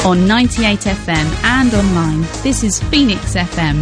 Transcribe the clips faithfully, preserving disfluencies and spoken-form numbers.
on ninety-eight F M and online. This is Phoenix F M.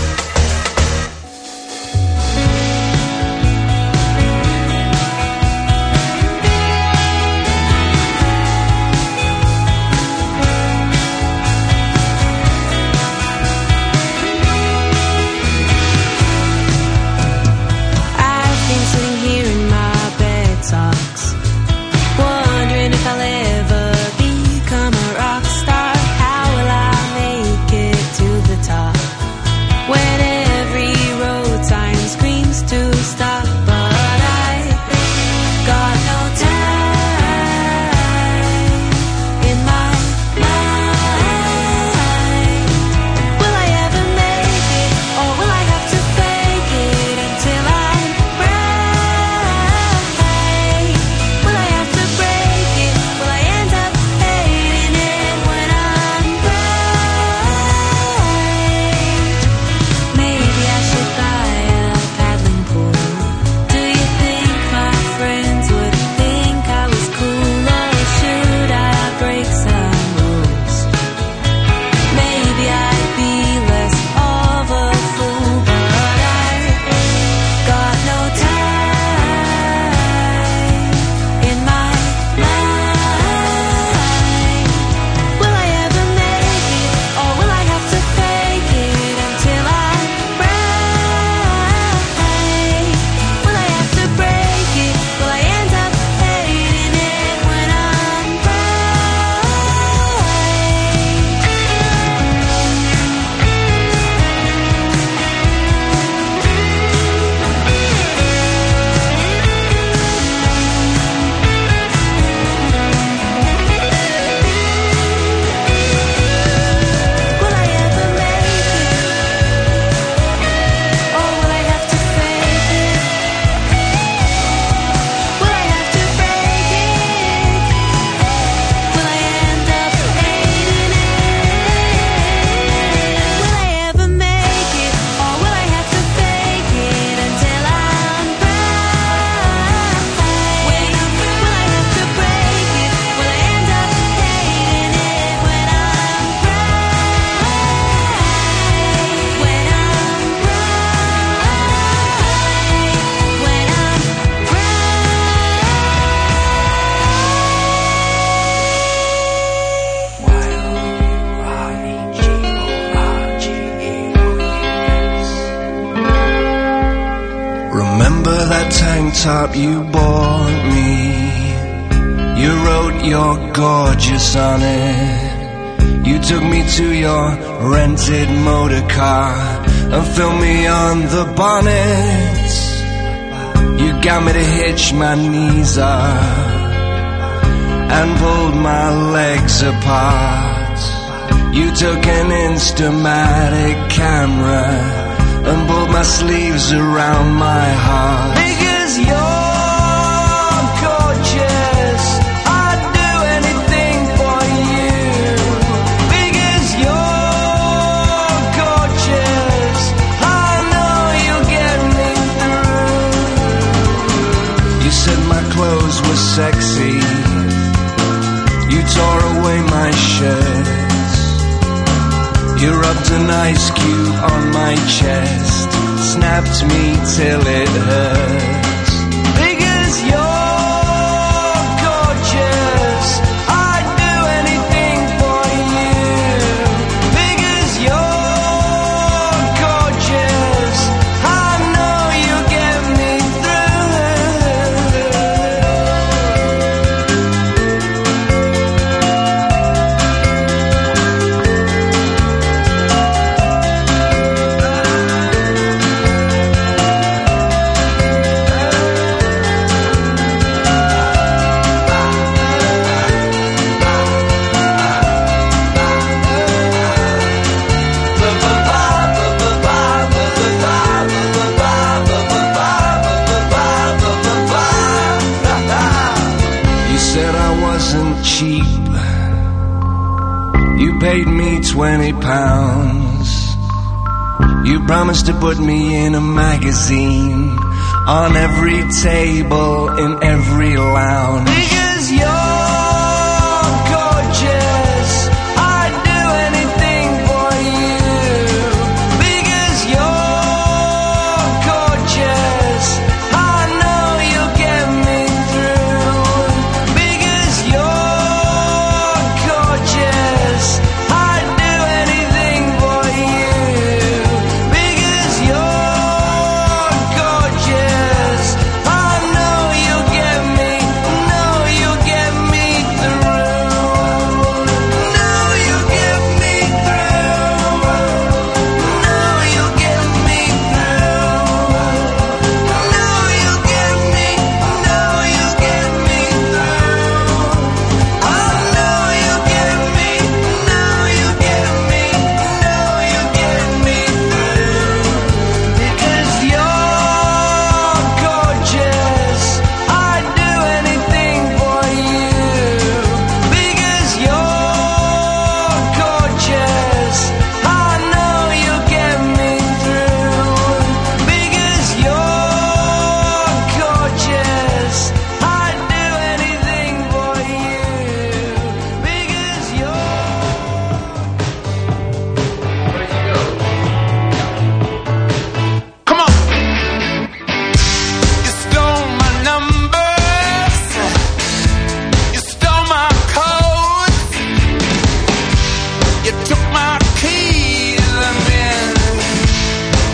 Top you bought me, you wrote you're gorgeous on it. You took me to your rented motor car and filmed me on the bonnet. You got me to hitch my knees up and pulled my legs apart. You took an Instamatic camera and pulled my sleeves around my heart. Because you're gorgeous, I'd do anything for you. Because you're gorgeous, I know you'll get me through. You said my clothes were sexy, you tore away my shirts. You rubbed an ice cube on my chest, snapped me till it hurts. Because you're gorgeous, I'd do anything for you. Because you're gorgeous, I know you'll get me paid me twenty pounds. You promised to put me in a magazine, on every table, in every lounge. Because you're gorgeous, I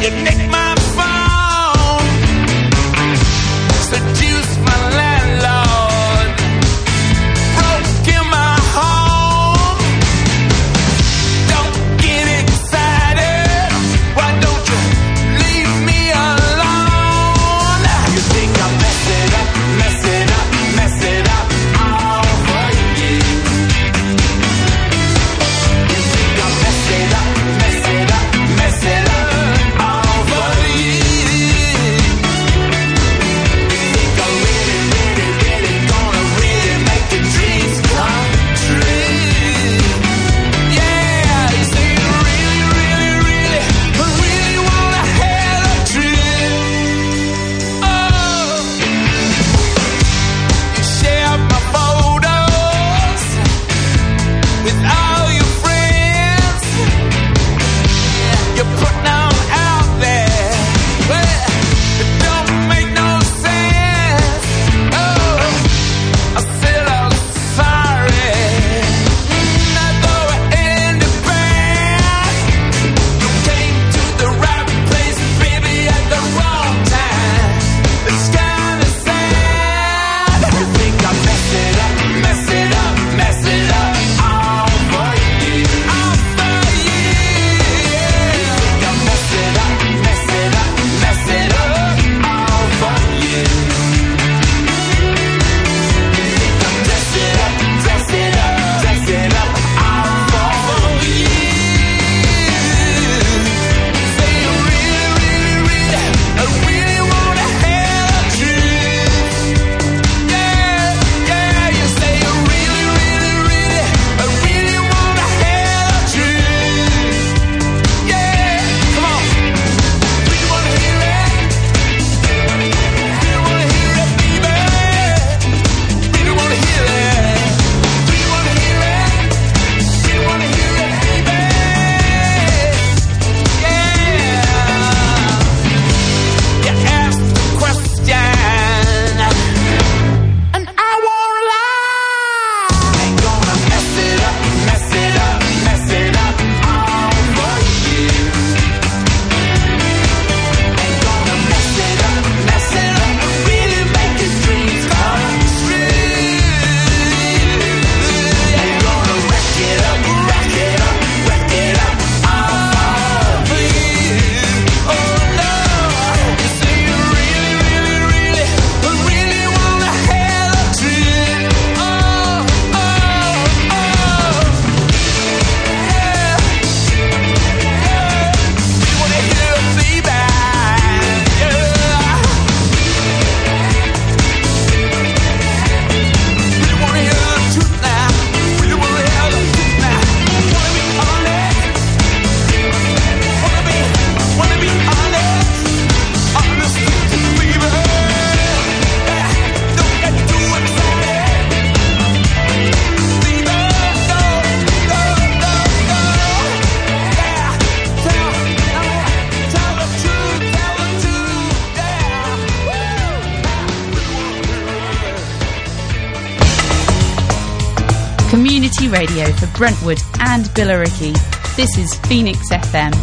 Community radio for Brentwood and Billericay. This is Phoenix F M.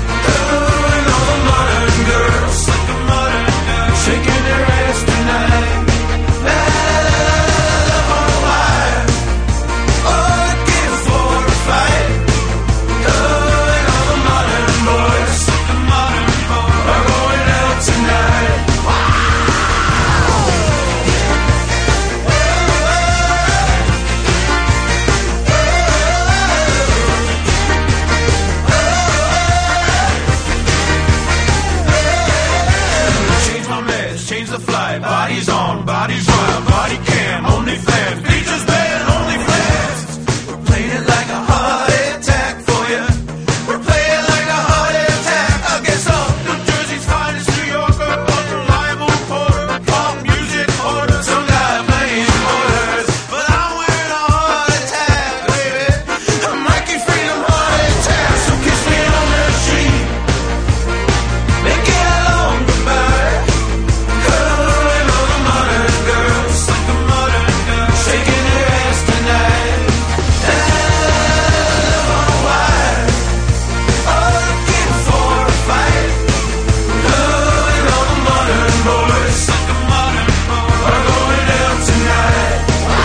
Shaking their ass tonight. change the flight. Bodies on, bodies wild, body cam, only fans, features band, only fans. We're playing it like a heart attack for you. We're playing like a heart attack against all New Jersey's finest, New Yorker, unreliable reporter, pop music order, some guy playing orders. But I'm wearing a heart attack, baby. A Mikey Freedom heart attack. So kiss me on the cheek. Then get along goodbye. Cuddling on a modern girl, just like a modern girl, shaking her ass tonight. And I love my wife, all looking for a fight. Cuddling on a modern boy, just like a modern boy, are going out tonight.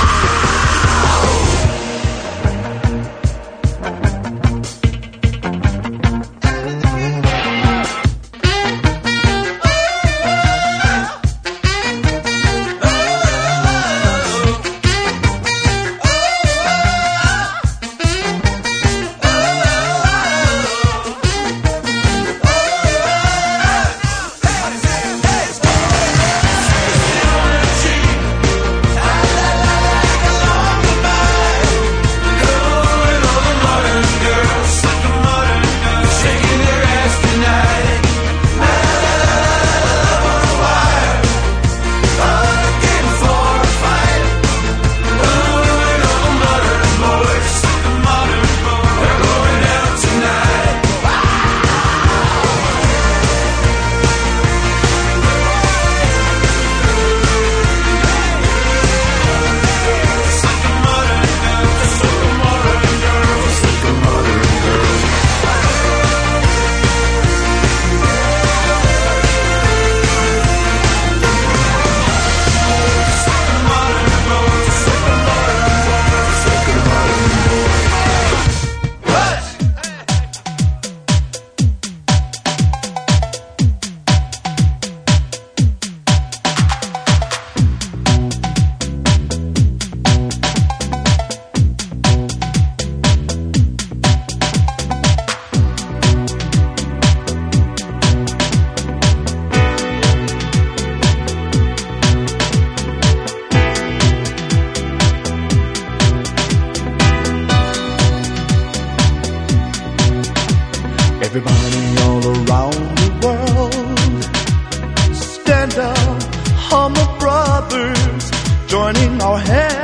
Everybody all around the world, stand up, all my brothers, joining our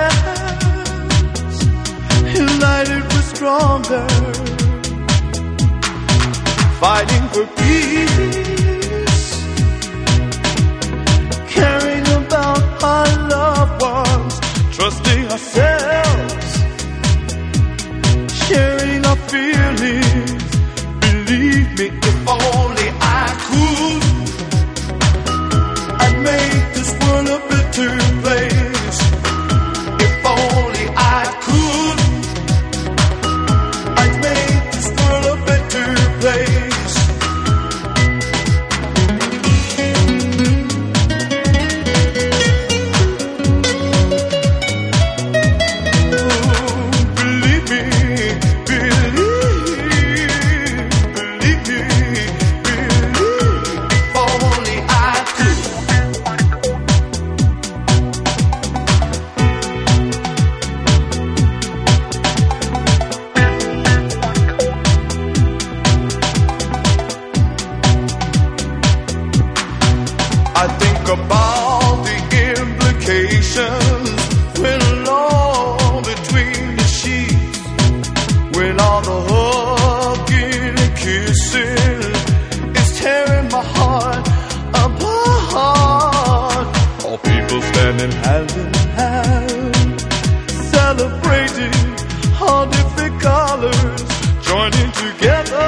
hands, united we're stronger, fighting for peace, caring about our loved ones, trusting ourselves, sharing our feelings. Believe me, if only I could, I'd make this world a better place. If only I could, I'd make this world a better place. Ooh, believe me, believe. About the implications when alone between the sheets, when all the hugging and kissing is tearing my heart apart. All people standing hand in hand, celebrating all different colors, joining together,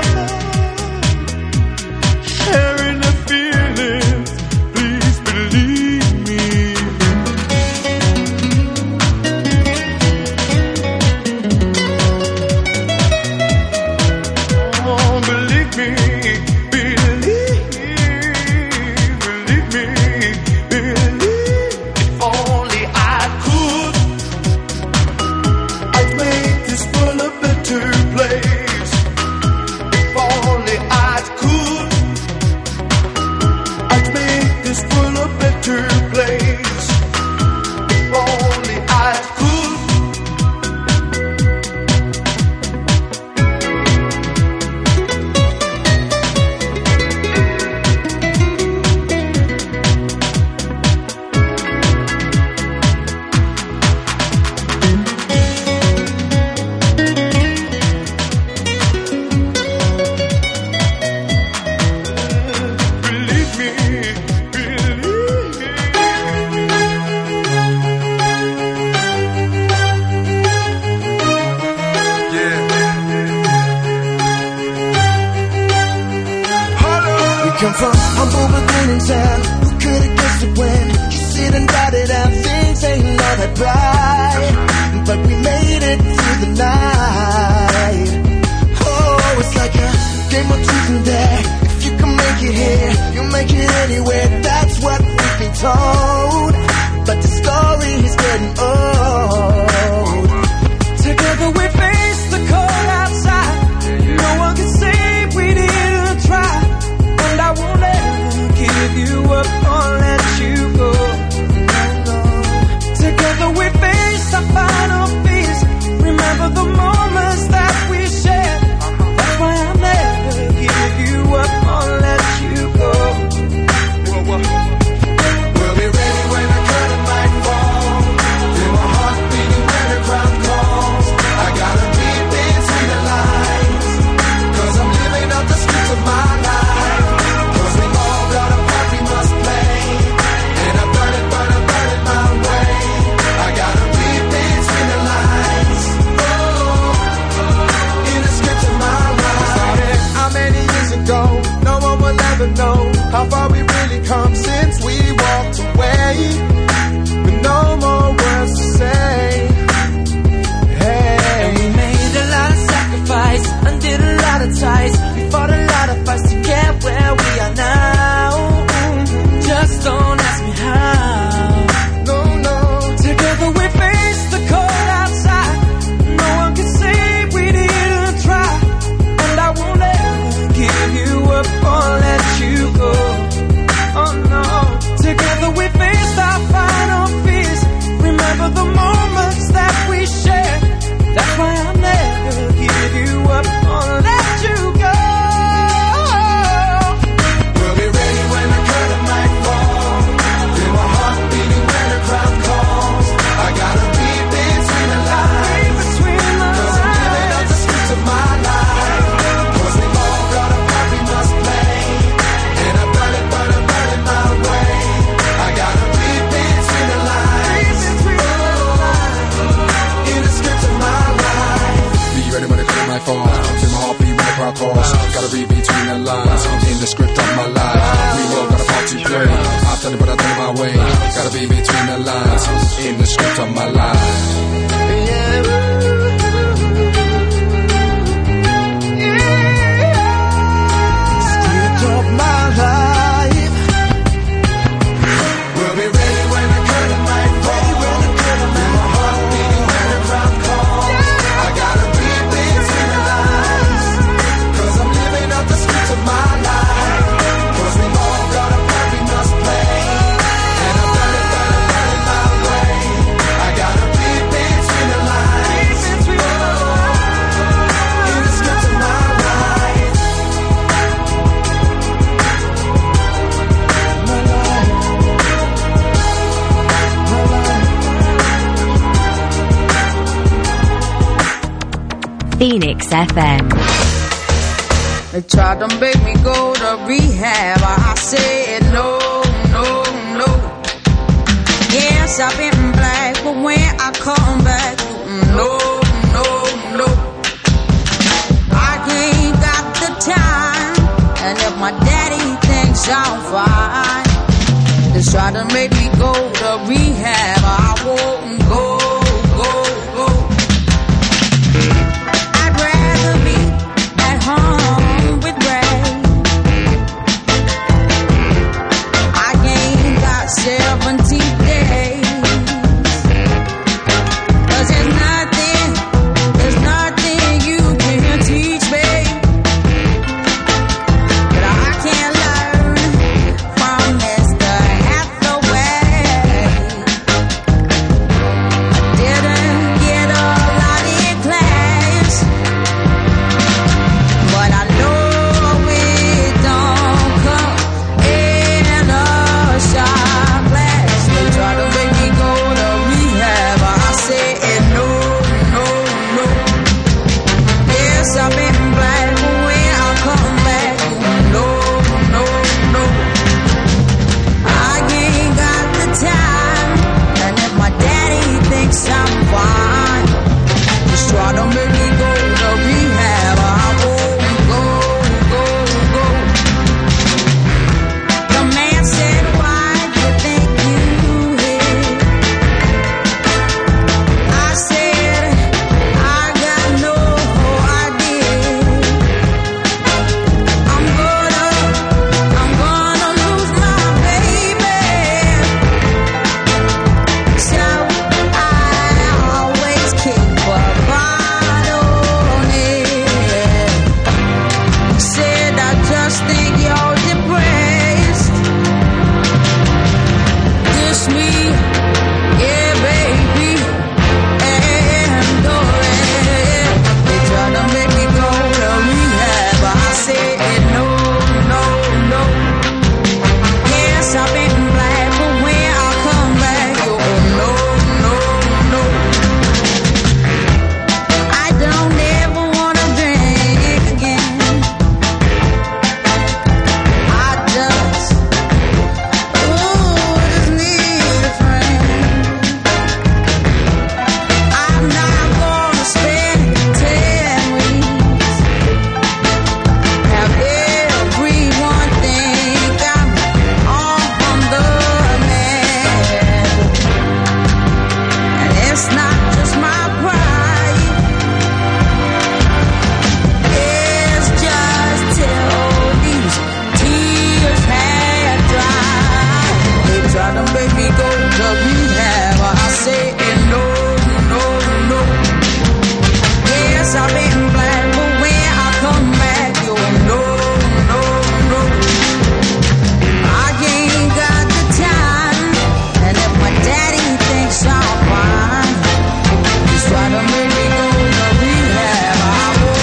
sharing the feelings. Believe me. come from humble beginnings and who could have guessed it when you sit and write it out? Things ain't all that bright, but we made it through the night. Oh, it's like a game of truth and dare. If you can make it here, you'll make it anywhere. That's what we've been told, but the story is getting old. Together we face the cold outside. No one can say we didn't try, and I won't ever give you up or let you go. Together we face our final fears. Remember the moments that we shared. That's why I'll never give you up or let you go. We'll be ready when the curtain might fall. Feel my heart beating when the crowd calls. I gotta read between the lines, cause I'm living up the streets of my life. Cause we all got a part we must play, and I burn it, burn it, burn it my way. I gotta read between the lines, oh, in the script of my life. Started how many years ago? No one will ever know how far we really come since we walked away, with no more words to say. Hey, and we made a lot of sacrifice, undid a lot of ties. We fought a lot of fights to get where we are now. Just don't ask me how. No, no. Together we face the cold outside. No one can say we didn't try, and I won't ever give you up or let you go. Oh no. Together we faced our final fears. Remember the moments that we shared. That's why I'll never give you up or let you go. We'll be ready when the curtain might fall. Feel my heart beating when the crowd calls. I gotta read between the lines, cause I'm giving up the streets of my life. Cause we've all got a part we must play, and I burn it, burn it, burn it my way. I gotta read between the lines, oh, in the script of my life. Be ready when the curtain might fall. Feel my heart beat when the crowd calls. Gotta read between the lines, in the script of my life. We all got a part to play. I've done it, but I done it my way. Gotta be between the lines, in the script of my life. Script of my life. We'll be ready when the curtain might fall. Feel my heart beating when the crowd calls. I gotta read between the lines, cause I'm living up the streets of my life. Cause we've all got a part we must play, and I burn it, burn it, burn it my way. I gotta read between the lines, oh, in the script of my life. My life. My life. Phoenix F M. They tried to make me go to rehab. I said no, no, no. Yes, I've been black, but when I come back, no, no, no. I ain't got the time, and if my daddy thinks I'm fine, they try to make me go to rehab. I won't go, go, go. I'd rather be at home with Ray. I ain't got seventeen days. Cause there's nothing, there's nothing you can teach me that I can't learn from Mister Hathaway. make me go to rehab. I say no, no, no. Yes, I've been black, but when I come back, you no, no, no. I ain't got the time, and if my daddy thinks I'm fine, he's trying to make me go to rehab. I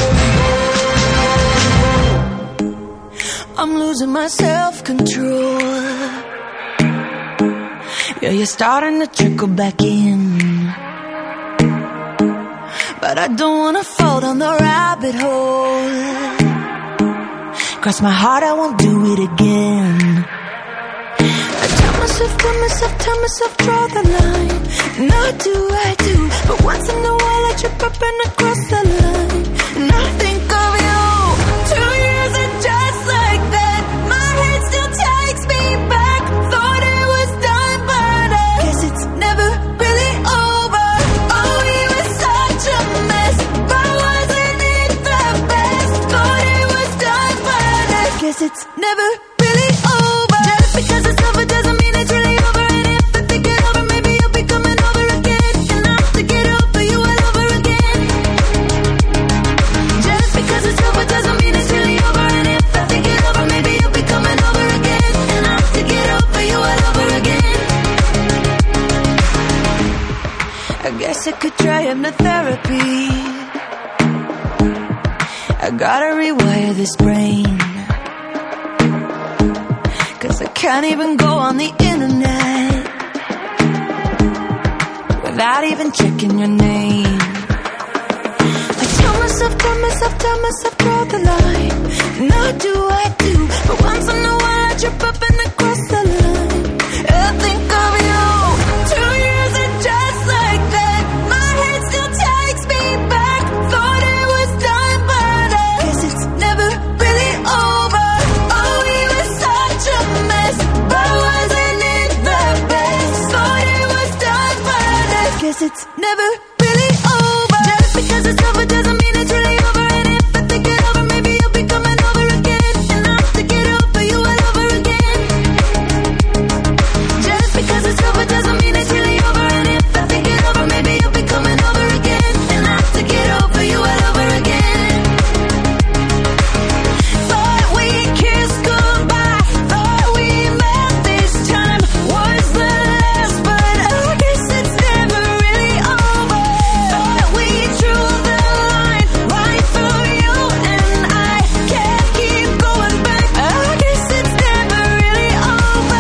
won't. I'm losing my self-control. Yeah, you're starting to trickle back in, but I don't wanna fall down the rabbit hole. Cross my heart, I won't do it again. I tell myself, tell myself, tell myself, draw the line. And I do, I do, but once in a while I trip up and I cross the line. And I think of you. Two years and just like that, my head still takes me back. Thought it was done, but I guess it's never really over. Oh, you were such a mess, but wasn't it the best? Thought it was done, but I guess it's never really over. Just because it's over doesn't mean it's really over. And if I think it over, maybe you'll be coming over again. And I'll have to get over you all over again. Just because it's over doesn't mean it's really over. And if I think it over, maybe you'll be coming over again. And I'll have to get over you all over again. I guess I could try hypnotherapy. I gotta rewire this brain, 'cause I can't even go on the internet without even checking your name. I tell myself, tell myself, tell myself, draw the line. And I do, I do, but once in a while I trip up and I cross the line. I think of you. Two years and just like that, my head still takes me back. Thought it was done, but I guess it's never really over. Oh, we were such a mess, but wasn't it the best? Thought it was done, but I guess it's never really over. Just because it's over doesn't mean it's really over. And if I think it over, maybe you'll be coming over again. And I'll have to get over you all over again. Just because it's over doesn't mean it's really over. And if I think it over, maybe you'll be coming over again. And I'll have to get over you all over again. Thought we kissed goodbye, thought we met this time was the last, but I guess it's never really over. Thought we drew the line right through you, and I can't keep going back. I guess it's never really over.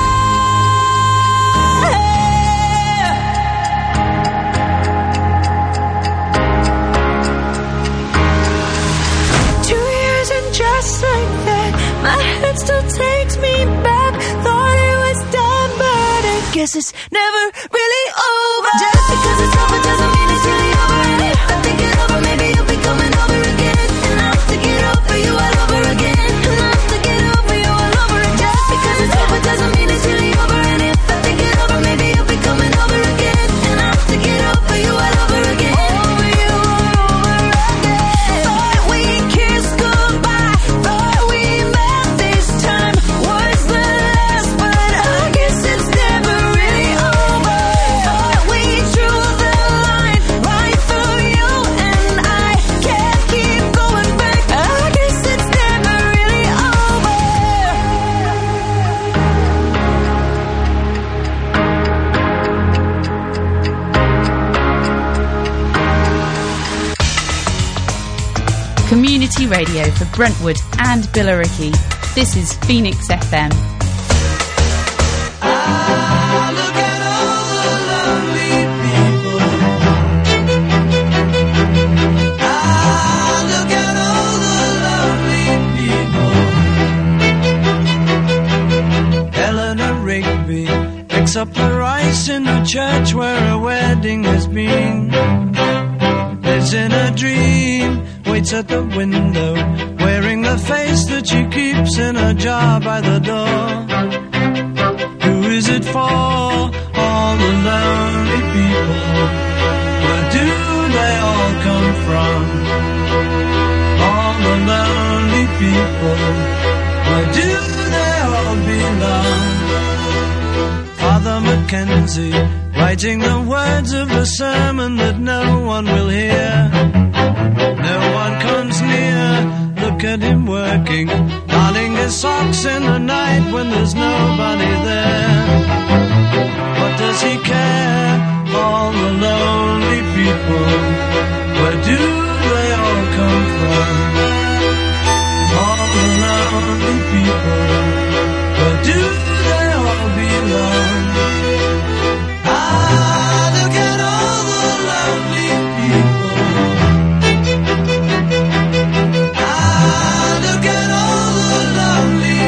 Two years and just like that, my head still takes me back. Thought it was done, but I guess it's never really over. Just because it's over doesn't mean it's really over. And if I think it over, maybe you'll be coming over again. And I'll have to get over you all over again. And I'll have to get over you all over again. Just because it's over doesn't mean it's really over. And if I think it over, maybe you'll be coming over again. And I'll have to get over you all over again. Over you all over again. Thought we kissed goodbye, thought we met this time was the last, but I guess it's never really over. Thought we drew the line right through you, and I can't keep going back. I guess it's never really over. Community radio for Brentwood and Billericay. This is Phoenix F M. Ah, look at all the lovely people. Ah, look at all the lovely people. Eleanor Rigby picks up the rice in the church where a wedding has been. Lives in a dream, waits at the window, wearing the face that she keeps in a jar by the door. Who is it for? All the lonely people. Where do they all come from? All the lonely people. Where do they all belong? Father Mackenzie, writing the words of the sermon that no one will hear. No one comes near, look at him working, darning his socks in the night when there's nobody there. What does he care? All the lonely people, where do they all come from? All the lonely people, where do they all belong? Ah, look at all the lonely people. Ah, look at all the lonely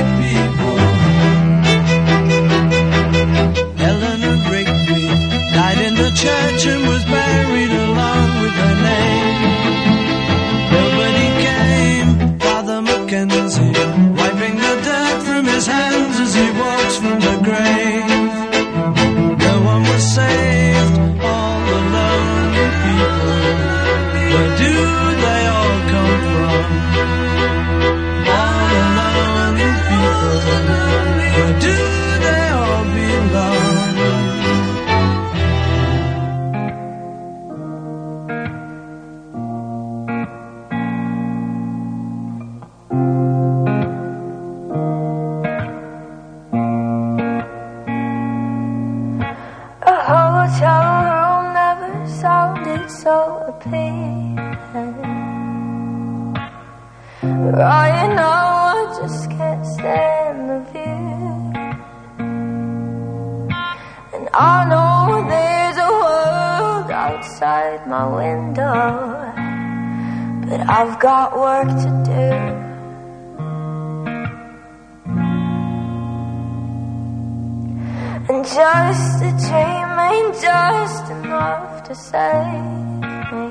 people. Eleanor Rigby died in the church and was buried along with her name. Nobody came, Father Mackenzie, wiping the dirt from his hands as he walks from the grave. No one was saved, all the lonely people. Where do they all come from? All the lonely people. Where do they all belong? A hotel room never sounded so appealing. Right now I just can't stand the view. And I know there's a world outside my window, but I've got work to do. And just a dream ain't just enough to save me,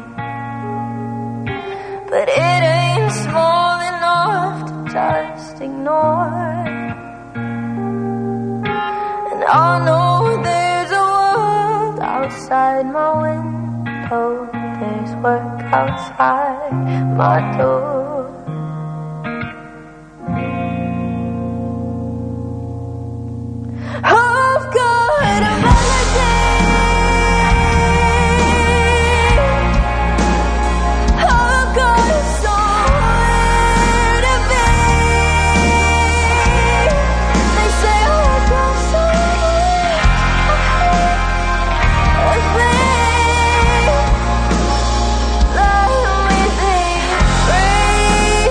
but it ain't small enough to just ignore. And I know there's a world outside my window, there's work outside my door. I've got a melody. I've got somewhere to be. They say I've got somewhere to be. Let me be free.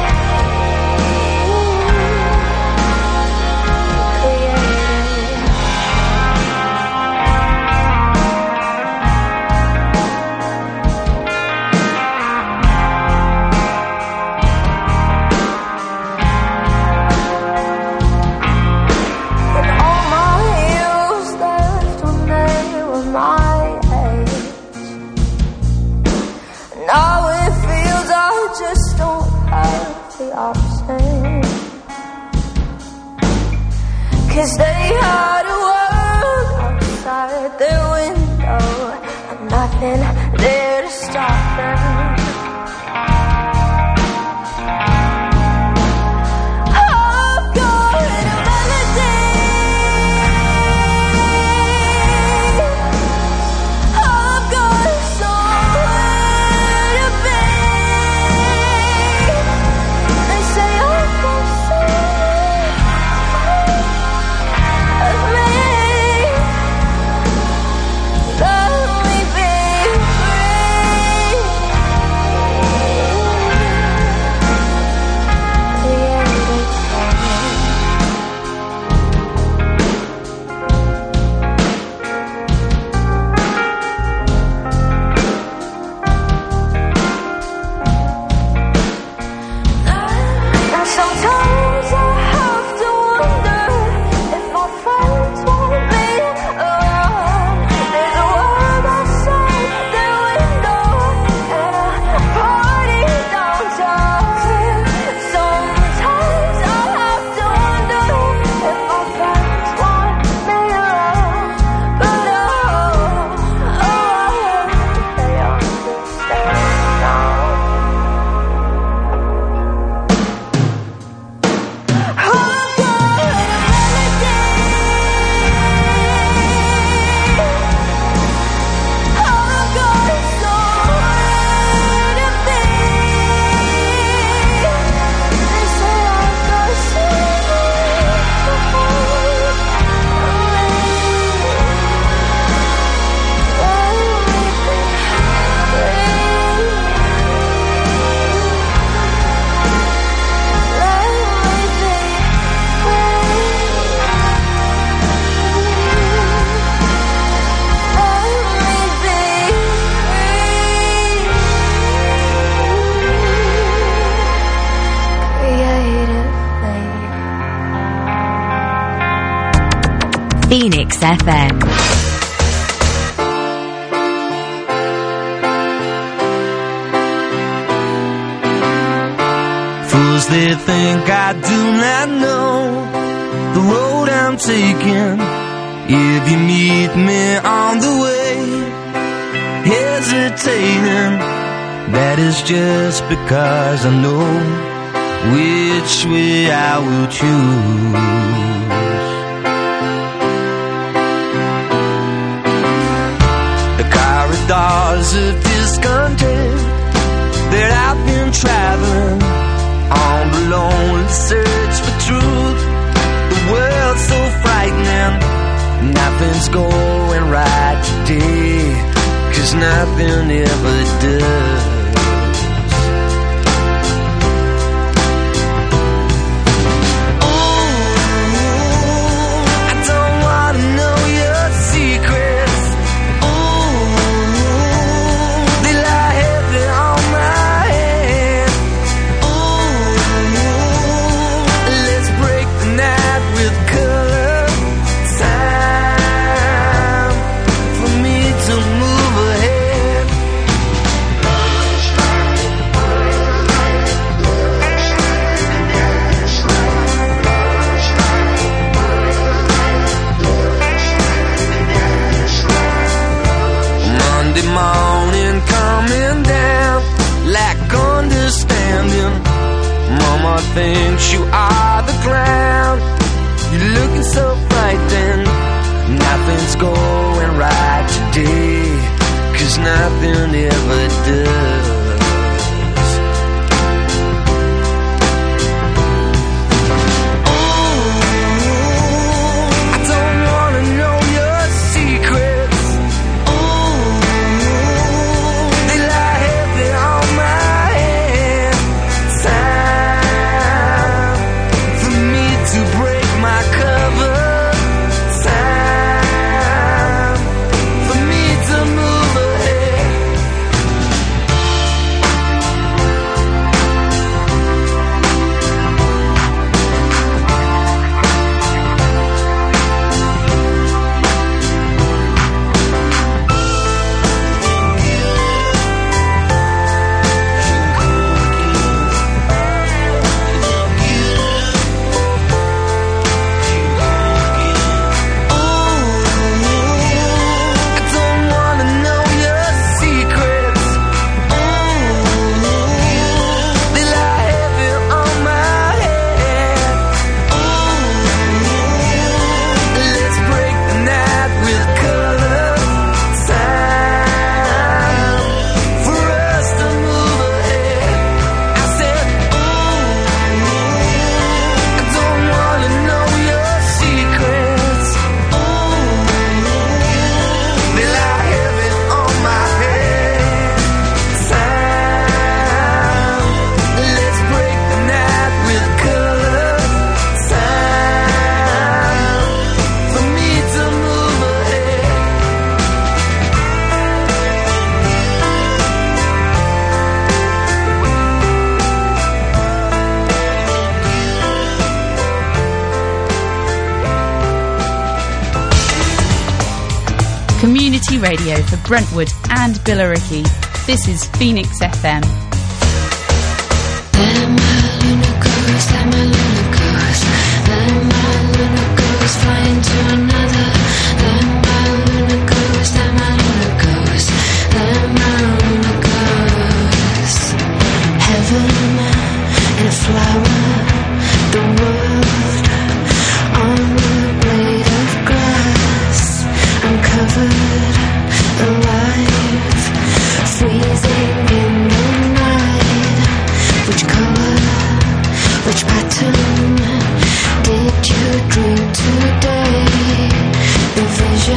Cause they had a world outside their window and nothing there to stop them. I've got a melody. I've got somewhere to be. They say I've got somewhere of me. Let me be free. Phoenix F M. Fools, they think I do not know the road I'm taking. If you meet me on the way, hesitating, that is just because I know which way I will choose. The corridors of discontent that I've been traveling on the lonely search for truth. The world's so frightening, nothing's going right today, 'cause nothing ever does. Thinks you are the clown. You're looking so frightened. Nothing's going right today, 'cause nothing ever does. Community radio for Brentwood and Billericay. This is Phoenix F M. Let my luna goes, let my luna goes, let my luna goes, flying to another. Let my luna goes, let my luna goes, let my luna goes. Heaven in a flower, the world on a blade of grass. I'm covered alive, freezing in the night. Which color, which pattern did you dream today? The vision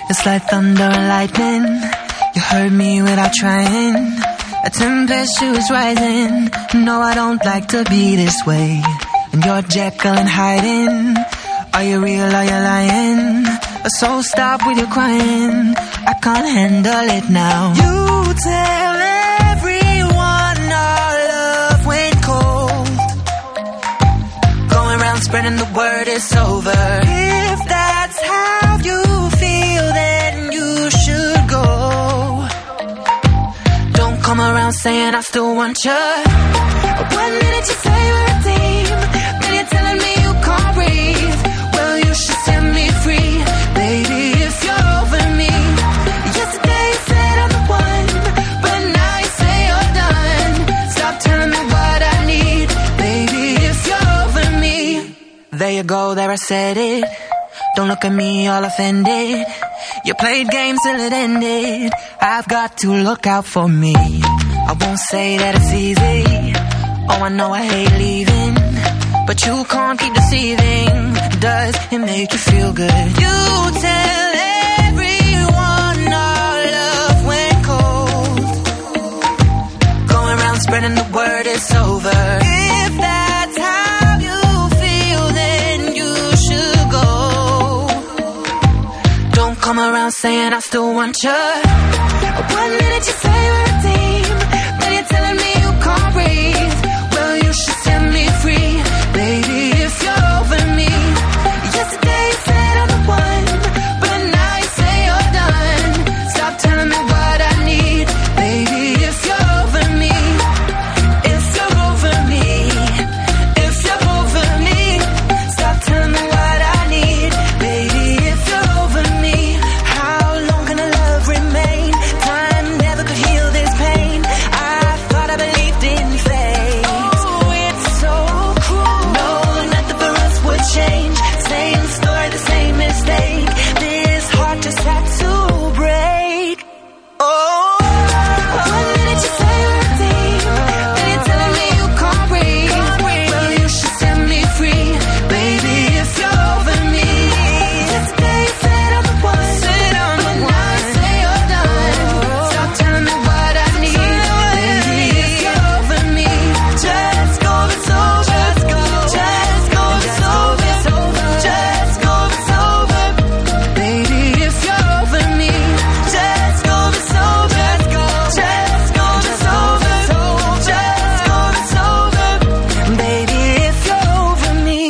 It's like thunder and lightning. You heard me without trying. A temperature is rising. No, I don't like to be this way. And you're Jekyll and hiding. Are you real, are you lying? So stop with your crying. I can't handle it now. You tell everyone our love went cold. Going around spreading the word it's over. If that's how you feel, then you should go. Don't come around saying I still want you. One minute your favorite team, then you're telling me you can't breathe. Well, you should set me free, baby, if you're over me. Yesterday you said I'm the one, but now you say you're done. Stop telling me what I need, baby, if you're over me. There you go, there I said it. Don't look at me all offended. You played games till it ended. I've got to look out for me. I won't say that it's easy. Oh, I know I hate leaving, but you can't keep deceiving. Does it make you feel good? You tell everyone our love went cold. Going around spreading the word it's over. If that's how you feel, then you should go. Don't come around saying I still want you. One minute your favorite team, then you're telling me you can't breathe. Well, you should set me free, baby, if you're over me. Yesterday you said I'm the one, but now you say you're done. Stop telling me what I need, baby, if you're over me. If you're over me, if you're over me. Stop telling me what I need, baby, if you're over me. How long can a love remain? Time never could heal this pain. I thought I believed in fate. Oh, it's so cruel. No, nothing for us would change. Same story, the same mistake. This heart just had to break. Oh, one minute your favorite team, then you're telling me you can't breathe. Well, you should set me free, baby, if you're over me. Yesterday you said I'm the one, but now you say you're done. Stop telling me what I need, baby, if you're over me. Just go, it's over. Just go, just go, it's over. Just go, it's over, baby, if you're over me. Just go, it's over. Just go, it's over. Just go, it's over, baby, if you're over me.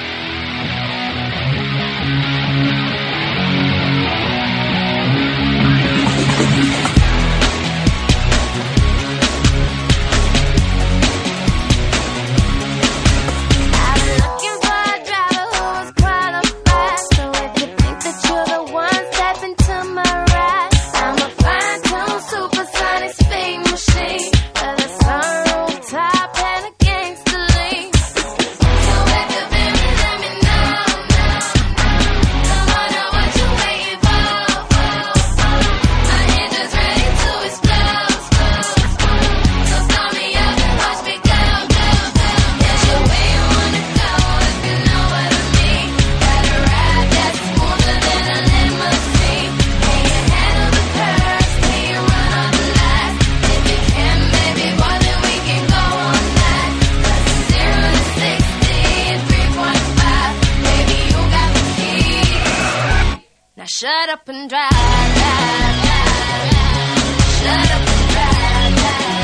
I'm looking for a driver who is qualified. So if you think that you're the one, step into my ride. I'm a fine-tuned supersonic speed machine with a sunroof top and a gangster lean. So if you feel me, let me know. Come on, know what you waiting for. My engine's ready to explode. So start me up and watch me go, go, go. Yes, you're where you wanna go, if you know what I mean. Got a ride that's smoother than a limousine. Can you handle the curves? Can you run on the lights? If you can, baby, boy, then we can go all night. Cause it's zero to sixty in three point five. Baby, you got the key. Now shut up and drive, drive, drive, drive. Shut up and drive, drive.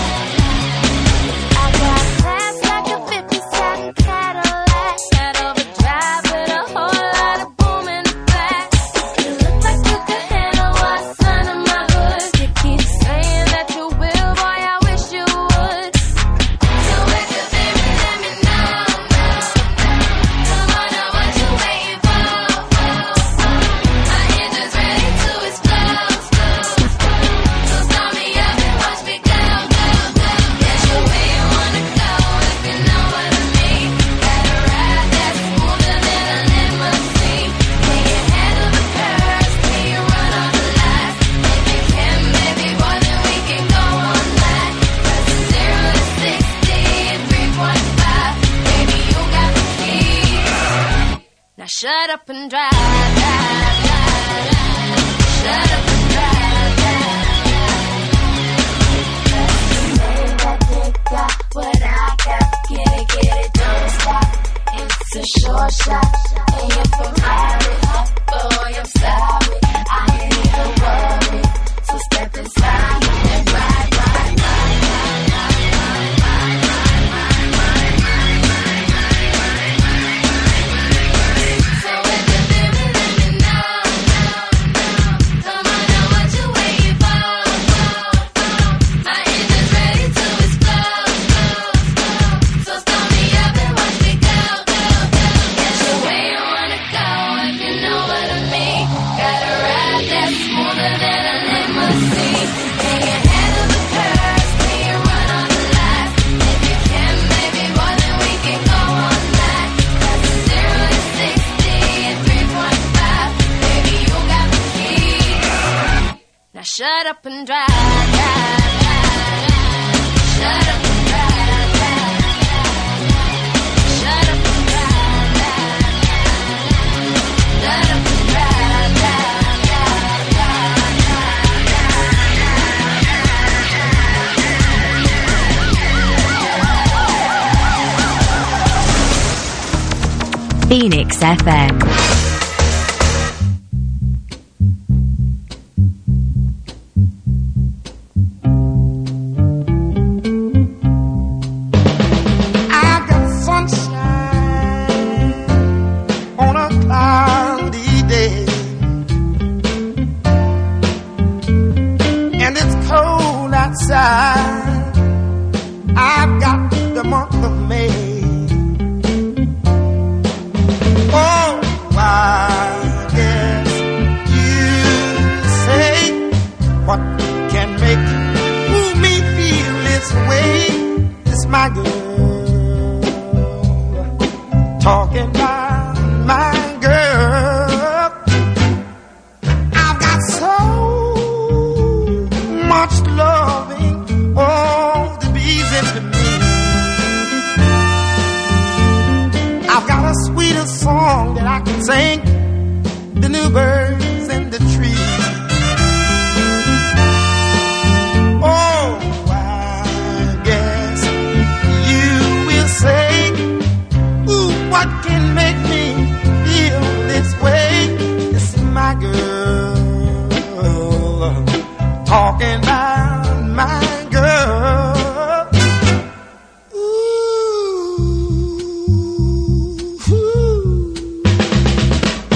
I got class like a fifty-seven Cadillac. That overdrive with a whole lot of boom in the back. You look like you could handle what's under my hood. You keep saying that you will, boy, I wish you would. So if you feel me, let me know. Come on, know what you waiting for. My engine's ready to explode. So start me up and watch me go, go, go. Yes, you're where you wanna go, if you know what I mean. Got a ride that's smoother than a limousine. Can you handle the curves? Can you run all the lights? If you can, baby, boy, then we can go all night. Cause it's zero to sixty in three point five. Baby, you got the key. Now shut up and drive, drive, drive, drive. Shut up and drive, got what I got, get it, get it, don't stop. It's a short shot, and if I'm married, boy, I'm sorry. I ain't even worried, so step inside and ride, ride, ride, ride, ride, ride, ride, ride, ride, ride, ride. So if you're living, let me know, know, know. Come on, know what you're waiting for, for, for. My engine's ready to explode, explode, explode. So start me up and watch me go, go, go. Get your way you wanna go, if you know what I mean. Got a ride that's smoother than a limousine. Can you handle the curves? Can you run on the lights? If you can, maybe more than we can go all night. That's a zero to sixty and three point five. Baby, you got the key. Now shut up and drive, drive, drive, drive. Shut up and drive, drive, drive. Shut up and drive, drive, drive. Shut up and drive, drive, drive, drive, drive. Phoenix F M. I got sunshine on a cloudy day, and it's cold outside. I've got the month of May. Oh, I guess you say what can make me feel this way. It's my girl talking about my girl. I've got so much loving, oh, the bees into me. I've got a sweeter song that I can sing than the birds in the trees. Oh, I guess you will say, ooh, what can make me feel this way? It's my girl talking about my girl. Ooh, ooh.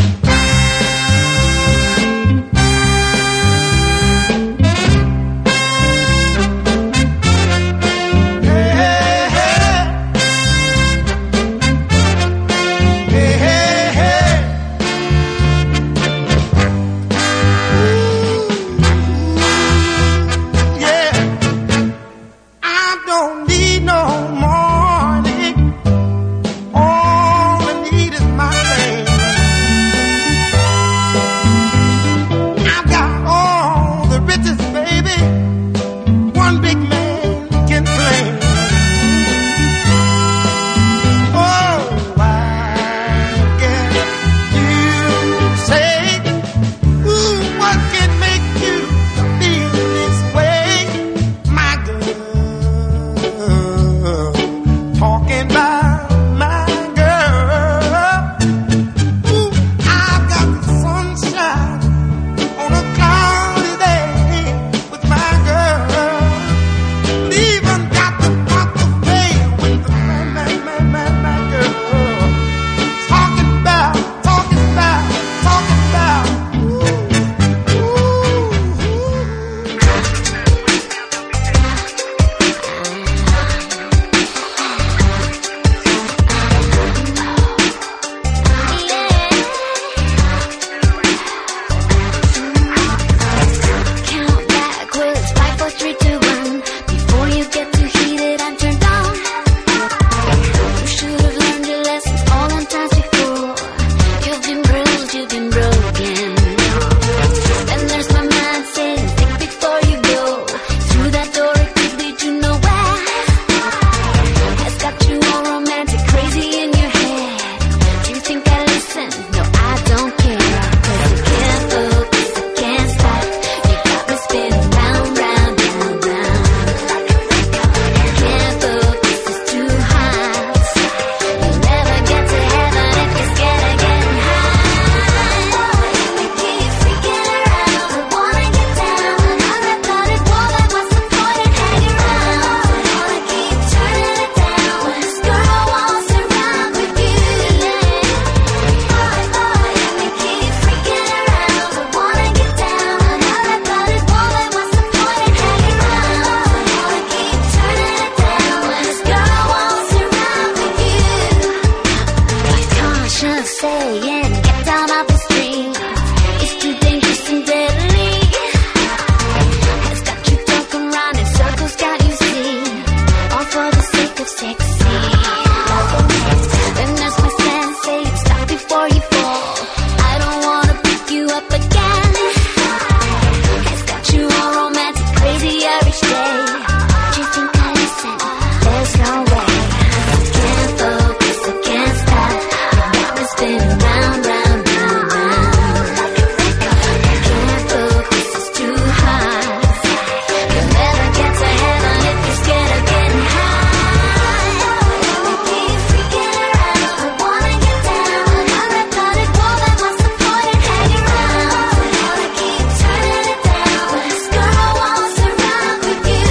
should say and get down off the street. It's too dangerous and deadly. It's got you talking round in circles, got you see, all for the sake of sexy. And as my sensei, stop before you fall. I don't wanna pick you up again. It's got you all romantic, crazy every day. Do you think I listen? There's no way. Can't focus, I can't stop. You got me spinning round, round, round, round. Can't focus, it's too hard. You'll never get to heaven if you're scared of getting high. We keep freaking around. I wanna get down. Another thought it won't let my support and hang around. I keep turning it down. This girl wants to rock with you.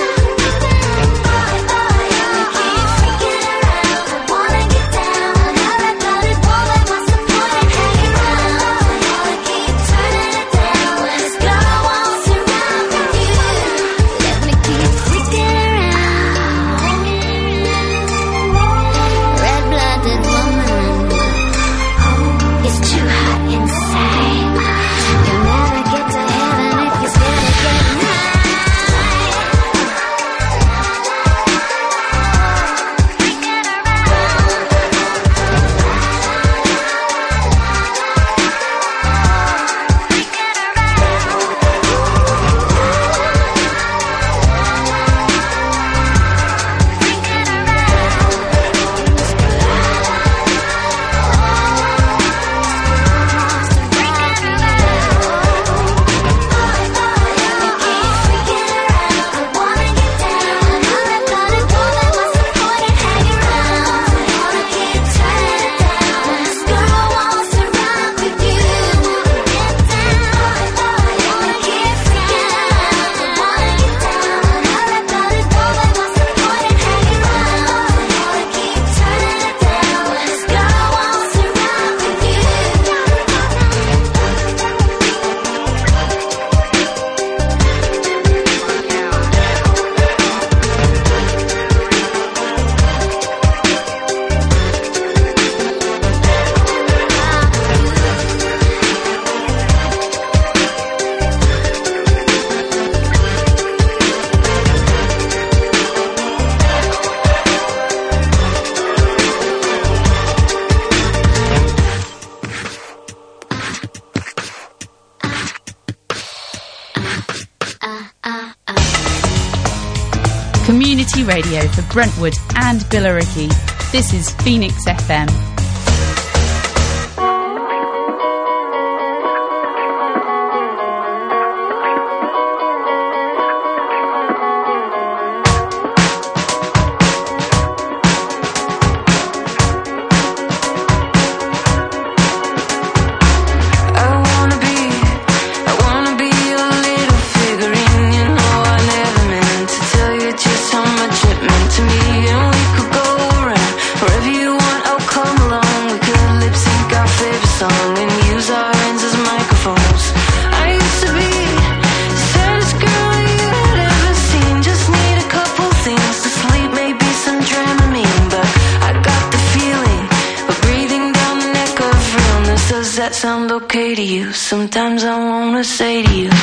Community radio for Brentwood and Billericay. This is Phoenix F M. Sound okay to you? Sometimes I wanna say to you,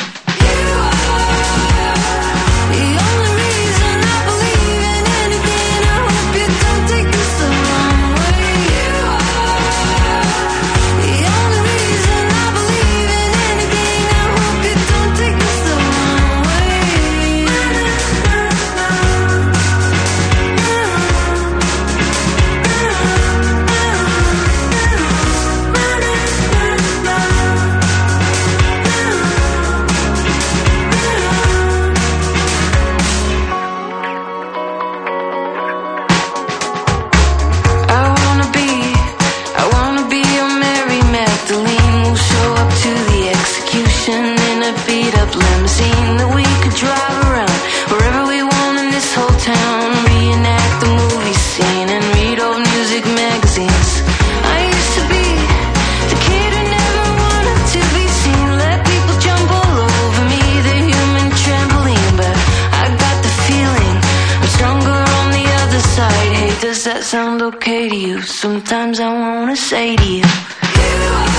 that sound okay to you? Sometimes I wanna say to you, give me what